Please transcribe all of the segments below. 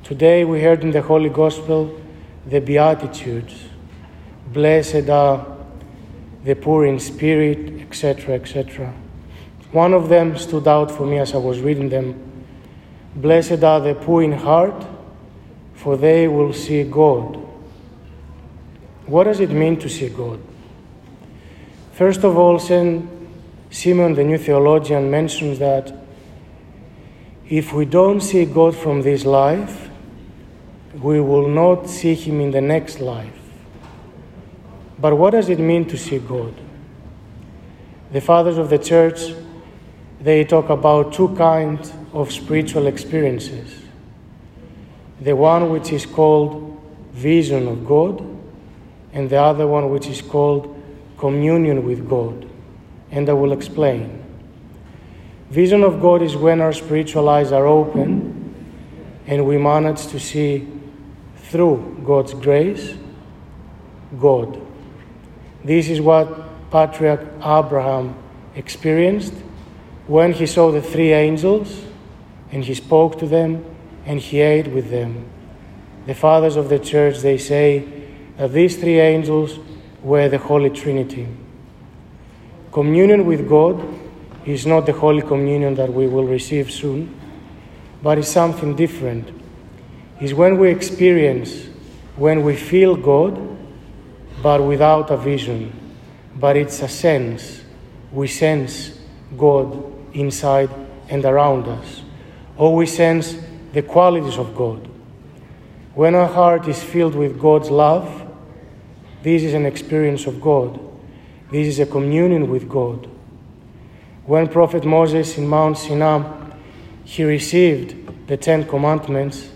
Today we heard in the Holy Gospel the Beatitudes. Blessed are the poor in spirit, etc., etc. One of them stood out for me as I was reading them. Blessed are the poor in heart, for they will see God. What does it mean to see God? First of all, St. Simeon, the new theologian, mentions that if we don't see God from this life, we will not see Him in the next life. But what does it mean to see God? The fathers of the Church, they talk about two kinds of spiritual experiences. The one which is called vision of God, and the other one which is called communion with God. And I will explain. Vision of God is when our spiritual eyes are open and we manage to see through God's grace, God. This is what Patriarch Abraham experienced when he saw the three angels and he spoke to them and he ate with them. The fathers of the Church, they say that these three angels were the Holy Trinity. Communion with God is not the Holy Communion that we will receive soon, but it's something different. It's when we experience, when we feel God, but without a vision. But it's a sense. We sense God inside and around us. Or we sense the qualities of God. When our heart is filled with God's love, this is an experience of God. This is a communion with God. When Prophet Moses in Mount Sinai, he received the 10 Commandments,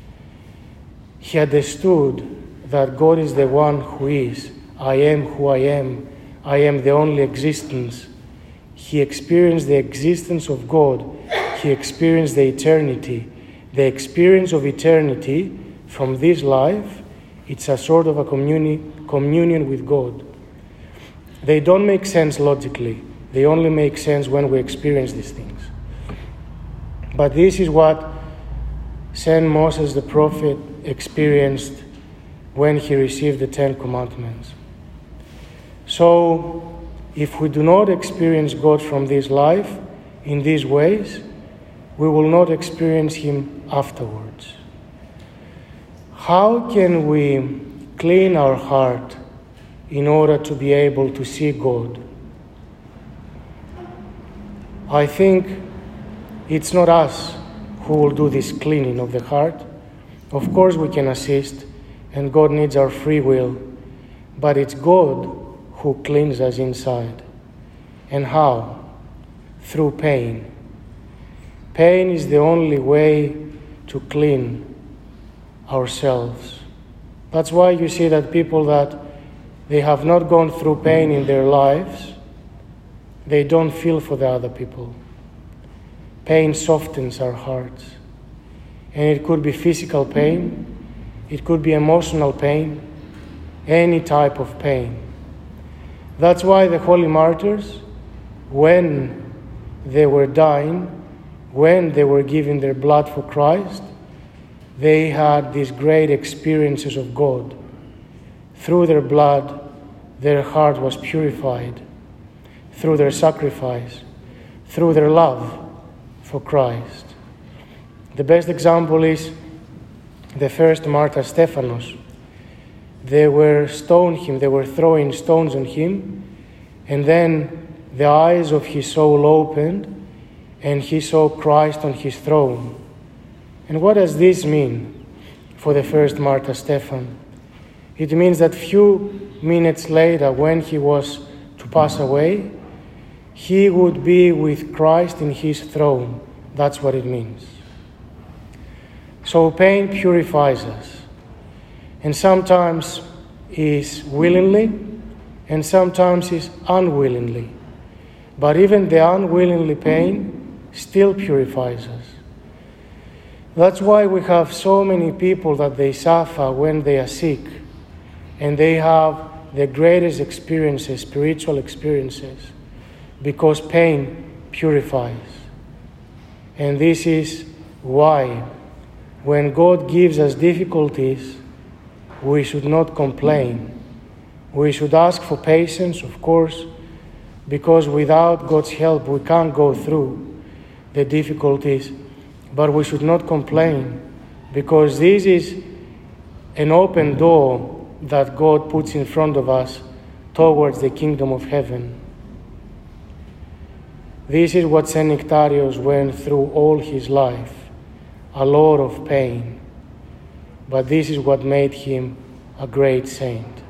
he understood that God is the one who is. I am who I am. I am the only existence. He experienced the existence of God. He experienced the eternity. The experience of eternity from this life, it's a sort of a communion with God. They don't make sense logically. They only make sense when we experience these things. But this is what Saint Moses the prophet experienced when he received the 10 Commandments. So, if we do not experience God from this life in these ways, we will not experience Him afterwards. How can we clean our heart in order to be able to see God? I think it's not us who will do this cleaning of the heart. Of course we can assist, and God needs our free will, but it's God who cleans us inside. And how? Through pain. Pain is the only way to clean ourselves. That's why you see that people that they have not gone through pain in their lives, they don't feel for the other people. Pain softens our hearts. And it could be physical pain, it could be emotional pain, any type of pain. That's why the holy martyrs, when they were dying, when they were giving their blood for Christ, they had these great experiences of God. Through their blood, their heart was purified. Through their sacrifice, through their love for Christ. The best example is the first martyr, Stephanos. They were stoning him, they were throwing stones on him, and then the eyes of his soul opened, and he saw Christ on his throne. And what does this mean for the first martyr, Stephan? It means that few minutes later, when he was to pass away, he would be with Christ in his throne. That's what it means. So pain purifies us. And sometimes is willingly, and sometimes is unwillingly. But even the unwillingly pain still purifies us. That's why we have so many people that they suffer when they are sick, and they have the greatest experiences, spiritual experiences, because pain purifies. And this is why when God gives us difficulties, we should not complain. We should ask for patience, of course, because without God's help we can't go through the difficulties. But we should not complain, because this is an open door that God puts in front of us towards the kingdom of heaven. This is what St. Nectarios went through all his life, a lot of pain. But this is what made him a great saint.